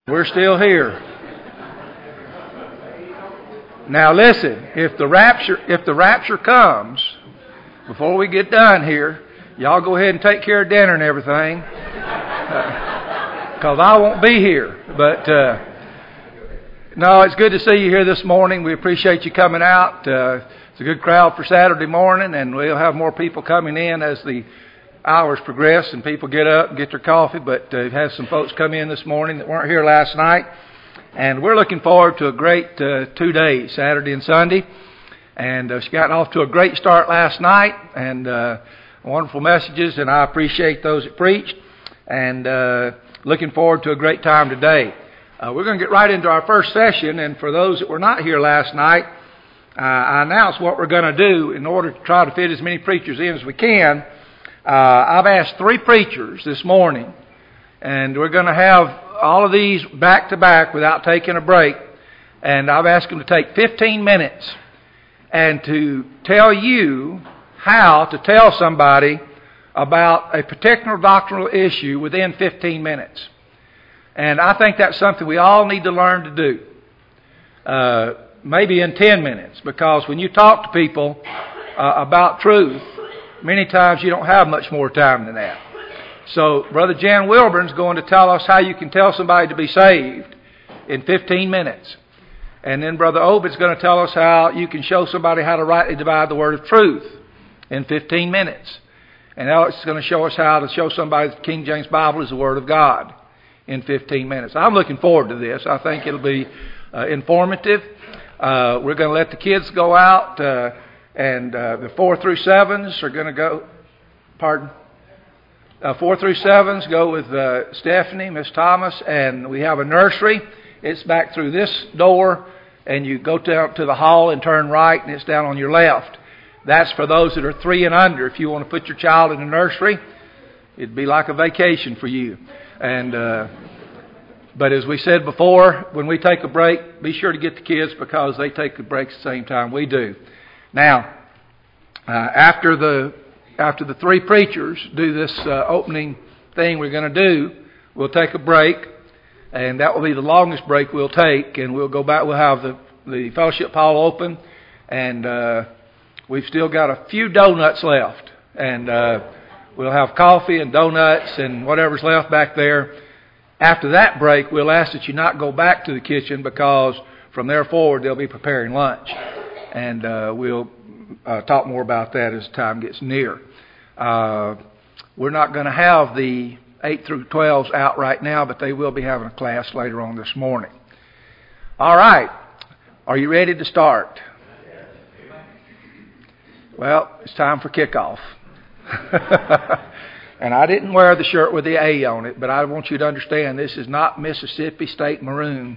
We're still here. Now listen, if the rapture comes, before we get done here, y'all go ahead and take care of dinner and everything, because I won't be here. But no, it's good to see you here this morning. We appreciate you coming out. It's a good crowd for Saturday morning, and we'll have more people coming in as the hours progress and people get up and get their coffee. But we've had some folks come in this morning that weren't here last night. And we're looking forward to a great 2 days, Saturday and Sunday. And she got off to a great start last night, and wonderful messages, and I appreciate those that preached. And looking forward to a great time today. We're going to get right into our first session, and for those that were not here last night, I announced what we're going to do in order to try to fit as many preachers in as we can. I've asked 3 preachers this morning, and we're going to have all of these back to back without taking a break. And I've asked them to take 15 minutes and to tell you how to tell somebody about a particular doctrinal issue within 15 minutes. And I think that's something we all need to learn to do. Maybe in 10 minutes, because when you talk to people about truth, many times you don't have much more time than that. So Brother Jan Wilburn's going to tell us how you can tell somebody to be saved in 15 minutes. And then Brother Obed's going to tell us how you can show somebody how to rightly divide the word of truth in 15 minutes. And Alex is going to show us how to show somebody that the King James Bible is the Word of God in 15 minutes. I'm looking forward to this. I think it'll be informative. We're going to let the kids go out, and the 4 through 7s are going to go, 4 through 7s go with Stephanie, Miss Thomas, and we have a nursery. It's back through this door, and you go down to the hall and turn right, and it's down on your left. That's for those that are 3 and under. If you want to put your child in a nursery, it'd be like a vacation for you. And but as we said before, when we take a break, be sure to get the kids, because they take a break at the same time we do. Now, after the 3 preachers do this opening thing we're going to do, we'll take a break, and that will be the longest break we'll take, and we'll go back. We'll have the fellowship hall open, and we've still got a few donuts left, and we'll have coffee and donuts and whatever's left back there. After that break, we'll ask that you not go back to the kitchen, because from there forward they'll be preparing lunch, and we'll talk more about that as time gets near. We're not going to have the 8 through 12s out right now, but they will be having a class later on this morning. All right. Are you ready to start? Well, it's time for kickoff. And I didn't wear the shirt with the A on it, but I want you to understand this is not Mississippi State Maroon.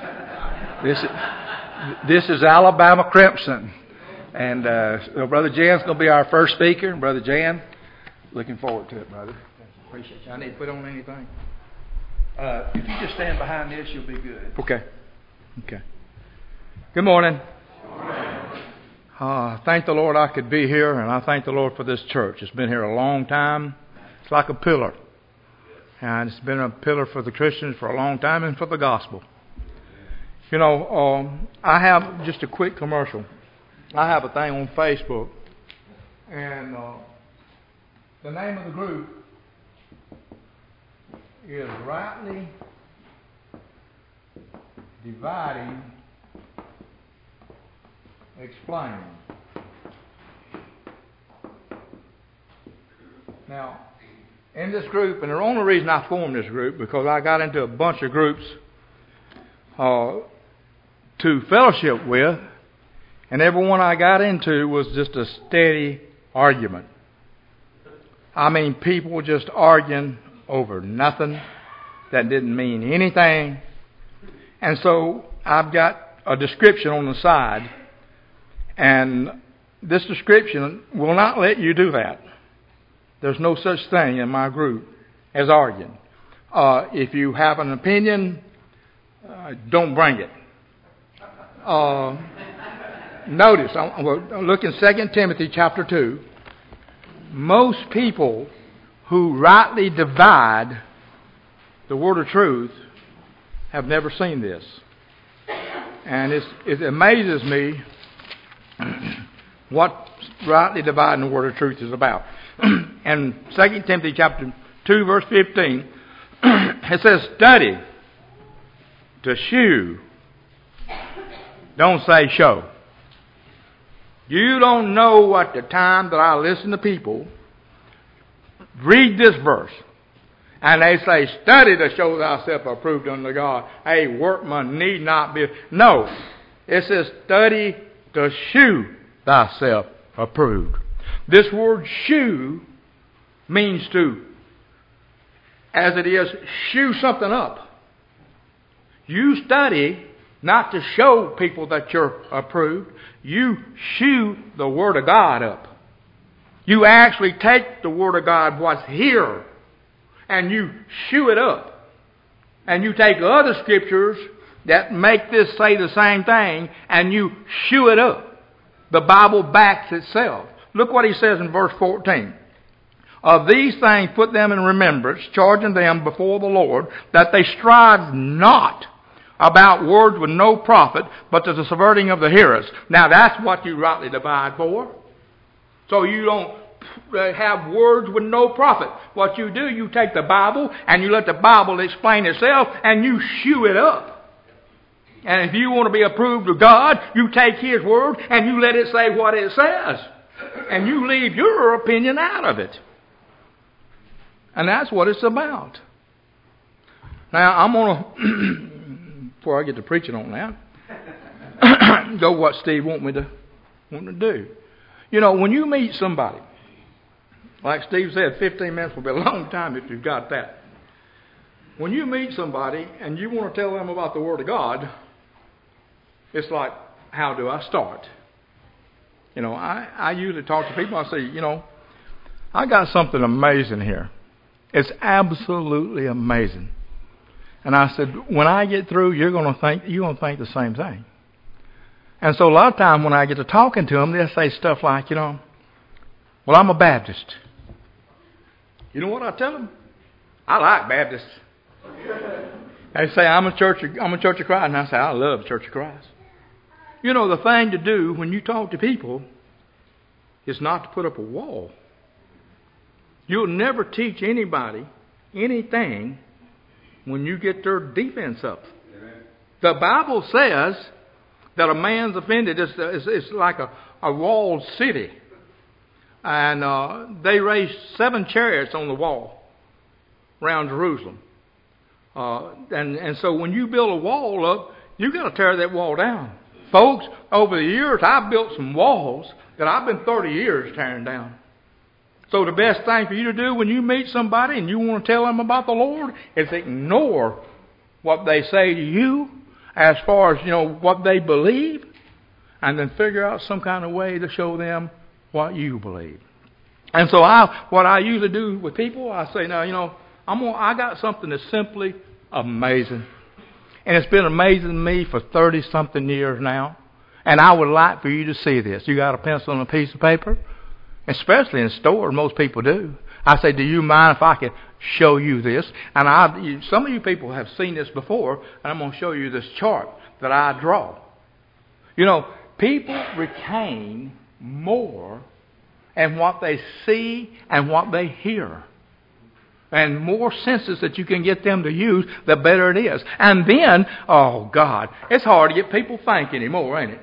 This is Alabama Crimson. And so Brother Jan's going to be our first speaker. And Brother Jan, looking forward to it, brother. Appreciate you. I need to put on anything. If you just stand behind this, you'll be good. Okay. Good morning. Thank the Lord I could be here, and I thank the Lord for this church. It's been here a long time. It's like a pillar. And it's been a pillar for the Christians for a long time, and for the gospel. You know, I have just a quick commercial. I have a thing on Facebook, and the name of the group is Rightly Dividing Explaining. Now, in this group, and the only reason I formed this group, because I got into a bunch of groups to fellowship with, and every one I got into was just a steady argument. I mean, people just arguing over nothing that didn't mean anything. And so I've got a description on the side, and this description will not let you do that. There's no such thing in my group as arguing. If you have an opinion, don't bring it. Notice, look in 2 Timothy chapter 2. Most people who rightly divide the word of truth have never seen this. And it amazes me what rightly dividing the word of truth is about. In 2 Timothy chapter 2, verse 15, it says, study to shew. Don't say show. You don't know what the time that I listen to people read this verse, and they say, study to show thyself approved unto God. A workman need not be. No. It says, study to shew thyself approved. This word shew means to, as it is, shew something up. You study not to show people that you're approved. You shew the Word of God up. You actually take the Word of God, what's here, and you shew it up. And you take other scriptures that make this say the same thing, and you shew it up. The Bible backs itself. Look what he says in verse 14. Of these things put them in remembrance, charging them before the Lord, that they strive not about words with no profit, but to the subverting of the hearers. Now that's what you rightly divide for. So you don't have words with no profit. What you do, you take the Bible and you let the Bible explain itself and you shew it up. And if you want to be approved of God, you take His Word and you let it say what it says. And you leave your opinion out of it. And that's what it's about. Now, I'm going to, before I get to preaching on that, go what Steve want me to do. You know, when you meet somebody, like Steve said, 15 minutes will be a long time if you've got that. When you meet somebody and you want to tell them about the Word of God, it's like, how do I start? You know, I usually talk to people. I say, you know, I got something amazing here. It's absolutely amazing. And I said, when I get through, you're going to think the same thing. And so a lot of times when I get to talking to them, they'll say stuff like, you know, well, I'm a Baptist. You know what I tell them? I like Baptists. They say, I'm a Church of Christ. And I say, I love Church of Christ. You know, the thing to do when you talk to people is not to put up a wall. You'll never teach anybody anything when you get their defense up. Amen. The Bible says that a man's offended is like a walled city. And they raised 7 chariots on the wall around Jerusalem. And so when you build a wall up, you've got to tear that wall down. Folks, over the years, I've built some walls that I've been 30 years tearing down. So the best thing for you to do when you meet somebody and you want to tell them about the Lord is ignore what they say to you as far as, you know, what they believe, and then figure out some kind of way to show them what you believe. And so what I usually do with people, I say, now, you know, I got something that's simply amazing. And it's been amazing to me for 30-something years now. And I would like for you to see this. You got a pencil and a piece of paper? Especially in stores, most people do. I say, do you mind if I can show you this? And some of you people have seen this before, and I'm going to show you this chart that I draw. You know, people retain more in what they see and what they hear. And more senses that you can get them to use, the better it is. And then, oh God, it's hard to get people think anymore, ain't it?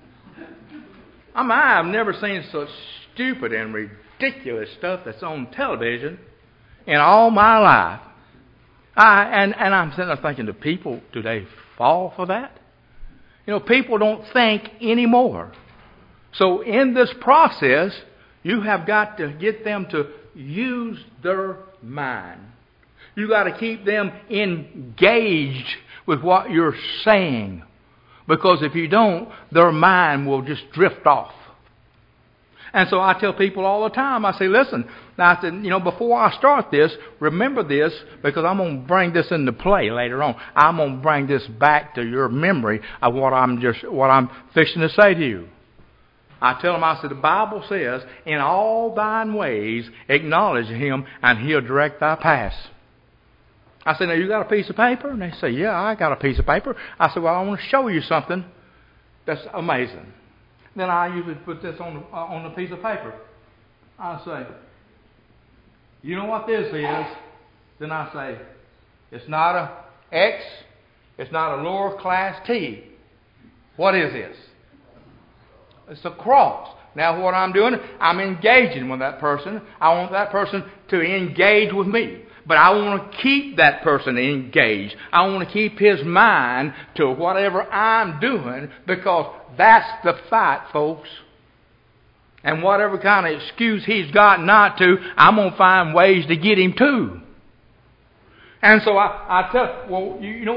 I've never seen such stupid and ridiculous stuff that's on television in all my life. And I'm sitting there thinking, do they fall for that? You know, people don't think anymore. So in this process, you have got to get them to use their mind. You got to keep them engaged with what you're saying. Because if you don't, their mind will just drift off. And so I tell people all the time, I say, listen, now I said, you know, before I start this, remember this, because I'm going to bring this into play later on. I'm going to bring this back to your memory of what I'm fixing to say to you. I tell them, I said, the Bible says, in all thine ways acknowledge Him, and He'll direct thy paths. I said, now you got a piece of paper? And they say, yeah, I got a piece of paper. I said, well, I want to show you something that's amazing. Then I usually put this on the piece of paper. I say, you know what this is? Then I say, it's not a X. It's not a lower class T. What is this? It's a cross. Now what I'm doing, I'm engaging with that person. I want that person to engage with me. But I want to keep that person engaged. I want to keep his mind to whatever I'm doing, because that's the fight, folks. And whatever kind of excuse he's got not to, I'm going to find ways to get him to. And so I tell, well,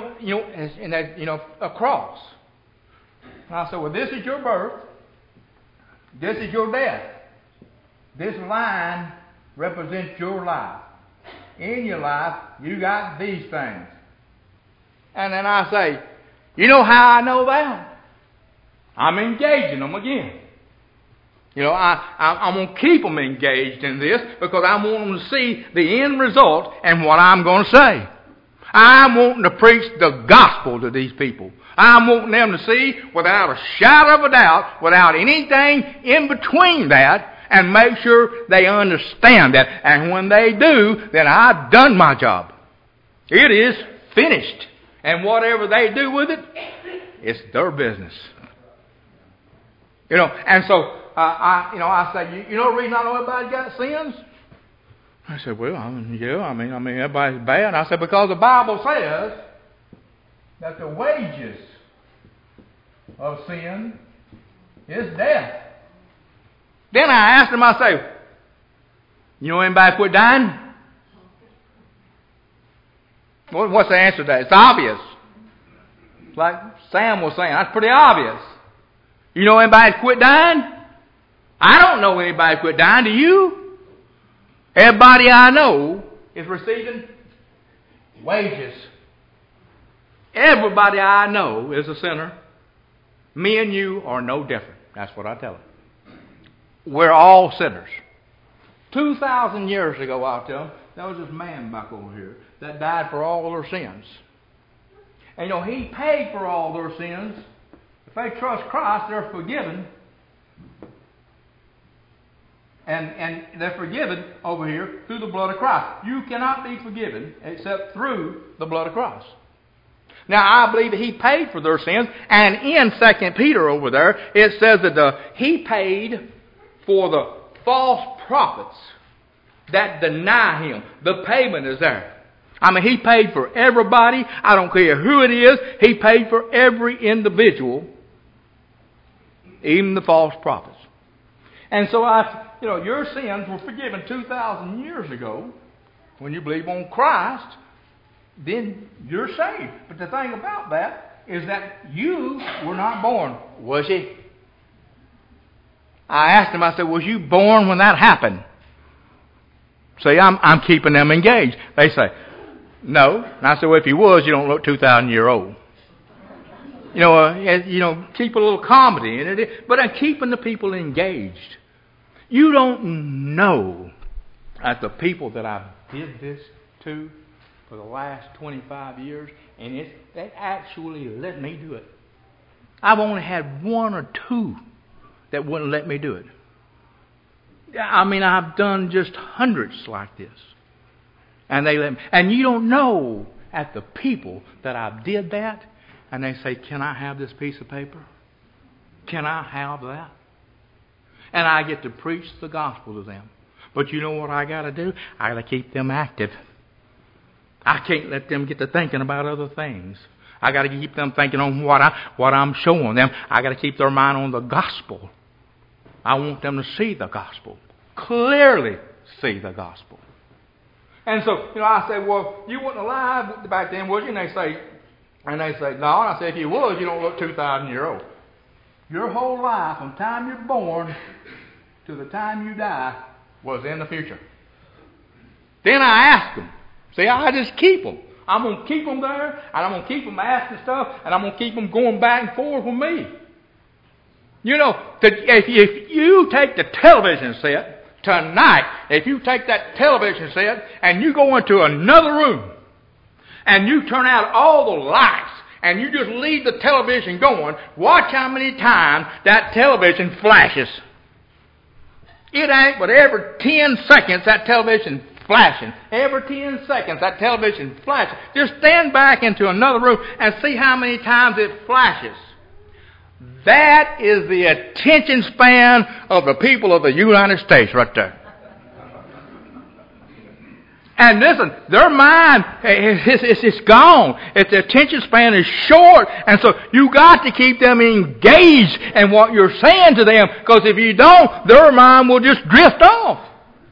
a cross. And I said, well, this is your birth. This is your death. This line represents your life. In your life, you got these things. And then I say, you know how I know that? I'm engaging them again. I'm going to keep them engaged in this, because I want them to see the end result and what I'm going to say. I'm wanting to preach the gospel to these people. I'm wanting them to see without a shadow of a doubt, without anything in between that, and make sure they understand that. And when they do, then I've done my job. It is finished. And whatever they do with it, it's their business. And so I say, you know the reason I know everybody got sins? I said, well, I mean, everybody's bad. I said, because the Bible says that the wages of sin is death. Then I asked him, I say, you know anybody quit dying? What's the answer to that? It's obvious. Like Sam was saying, that's pretty obvious. You know anybody quit dying? I don't know anybody quit dying. Do you? Everybody I know is receiving wages. Everybody I know is a sinner. Me and you are no different. That's what I tell them. We're all sinners. 2,000 years ago, I'll tell them, there was this man back over here that died for all their sins. And he paid for all their sins. If they trust Christ, they're forgiven. And they're forgiven over here through the blood of Christ. You cannot be forgiven except through the blood of Christ. Now, I believe that He paid for their sins. And in 2 Peter over there, it says that He paid for the false prophets that deny Him. The payment is there. I mean, He paid for everybody. I don't care who it is. He paid for every individual, even the false prophets. And so your sins were forgiven 2,000 years ago. When you believe on Christ, then you're saved. But the thing about that is that you were not born, was you? I asked him, I said, was you born when that happened? See, I'm keeping them engaged. They say, no. And I said, well, if you was, you don't look 2,000 years old. Keep a little comedy in it, but I'm keeping the people engaged. You don't know that the people that I did this to for the last 25 years, and they actually let me do it. I've only had one or two that wouldn't let me do it. I mean, I've done just hundreds like this. And they let me. And you don't know at the people that I did that, and they say, can I have this piece of paper? Can I have that? And I get to preach the gospel to them. But you know what I got to do? I got to keep them active. I can't let them get to thinking about other things. I got to keep them thinking on what I'm showing them. I got to keep their mind on the gospel. I want them to see the gospel. Clearly see the gospel. And so, I say, well, you weren't alive back then, was you? And they say, no. And I say, if you was, you don't look 2,000 years old. Your whole life, from the time you're born to the time you die, was in the future. Then I ask them. See, I just keep them. I'm going to keep them there, and I'm going to keep them asking stuff, and I'm going to keep them going back and forth with me. If you take the television set tonight, if you take that television set and you go into another room and you turn out all the lights, and you just leave the television going, watch how many times that television flashes. It ain't but every 10 seconds that television flashing. Every 10 seconds that television flashes. Just stand back into another room and see how many times it flashes. That is the attention span of the people of the United States right there. And listen, their mind, it's gone. Its attention span is short. And so you got to keep them engaged in what you're saying to them. Because if you don't, their mind will just drift off.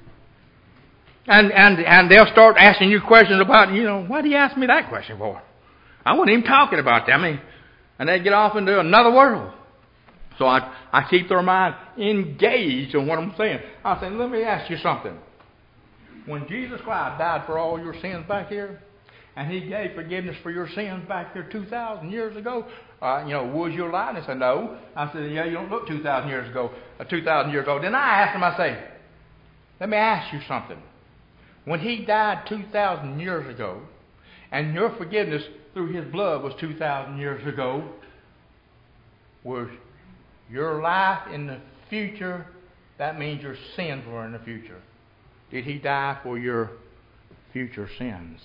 And they'll start asking you questions about, why do you ask me that question for? I wasn't even talking about that. And they get off into another world. So I keep their mind engaged in what I'm saying. I say, let me ask you something. When Jesus Christ died for all your sins back here, and He gave forgiveness for your sins back here 2,000 years ago, was you alive? And they said, no. I said, yeah, you don't look 2,000 years ago. Then I asked him, I say, let me ask you something. When He died 2,000 years ago, and your forgiveness through His blood was 2,000 years ago, was your life in the future? That means your sins were in the future. Did He die for your future sins?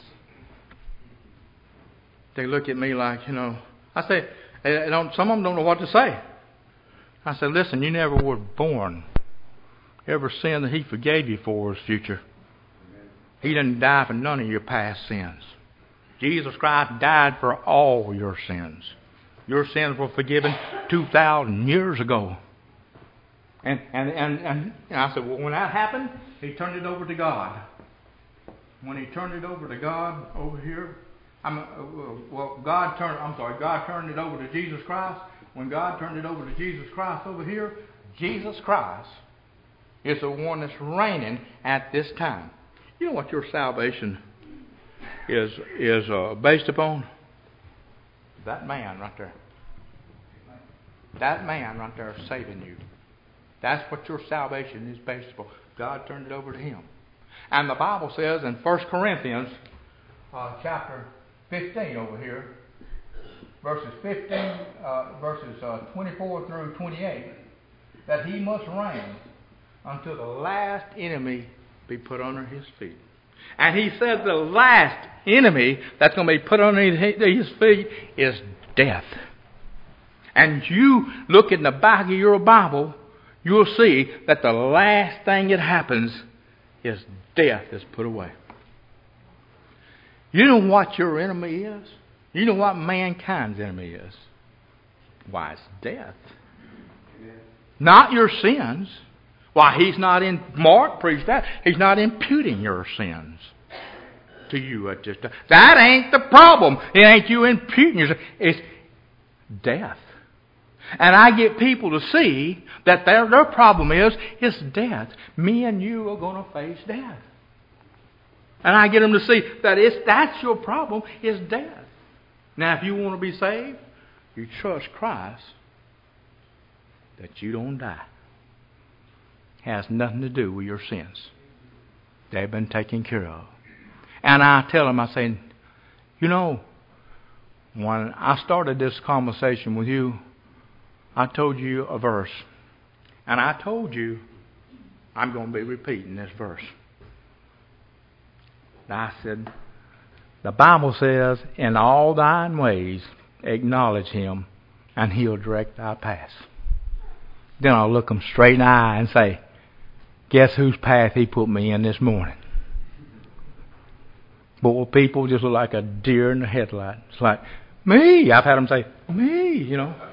They look at me like, I say, some of them don't know what to say. I said, listen, you never were born. Every sin that He forgave you for is future. He didn't die for none of your past sins. Jesus Christ died for all your sins. Your sins were forgiven 2,000 years ago. And I said, well, when that happened, He turned it over to God. When He turned it over to God over here, God turned it over to Jesus Christ. When God turned it over to Jesus Christ over here, Jesus Christ is the one that's reigning at this time. You know what your salvation is based upon? That man right there. That man right there is saving you. That's what your salvation is based upon. God turned it over to Him. And the Bible says in 1 Corinthians chapter 15 over here, verses 24 through 28, that He must reign until the last enemy be put under His feet. And He says the last enemy that's going to be put under His feet is death. And you look in the back of your Bible, you'll see that the last thing that happens is death is put away. You know what your enemy is? You know what mankind's enemy is? Why, it's death. Not your sins. Why, Mark preached that. He's not imputing your sins to you at this time. That ain't the problem. It ain't you imputing your sins. It's death. And I get people to see that their problem is death. Me and you are going to face death. And I get them to see that that's your problem, is death. Now, if you want to be saved, you trust Christ that you don't die. It has nothing to do with your sins. They've been taken care of. And I tell them, I say, when I started this conversation with you, I told you a verse. And I told you I'm going to be repeating this verse. And I said, the Bible says, in all thine ways acknowledge Him, and He'll direct thy paths. Then I'll look them straight in the eye and say, guess whose path He put me in this morning? Boy, people just look like a deer in the headlight. It's like, me. I've had them say, me,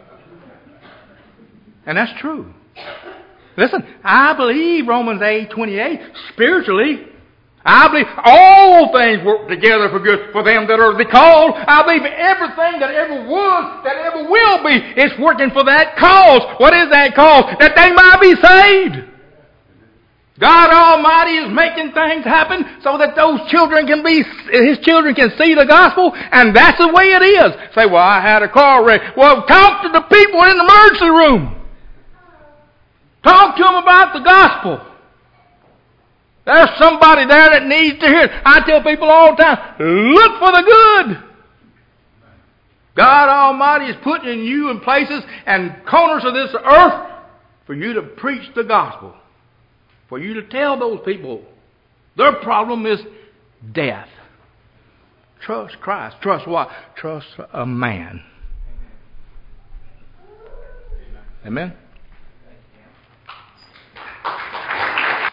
And that's true. Listen, I believe Romans 8:28 spiritually. I believe all things work together for good for them that are the called. I believe everything that ever was, that ever will be, is working for that cause. What is that cause? That they might be saved. God Almighty is making things happen so that His children can see the gospel, and that's the way it is. Say, well, I had a car wreck. Well, talk to the people in the emergency room. Talk to them about the gospel. There's somebody there that needs to hear it. I tell people all the time, look for the good. God Almighty is putting you in places and corners of this earth for you to preach the gospel. For you to tell those people their problem is death. Trust Christ. Trust what? Trust a man. Amen.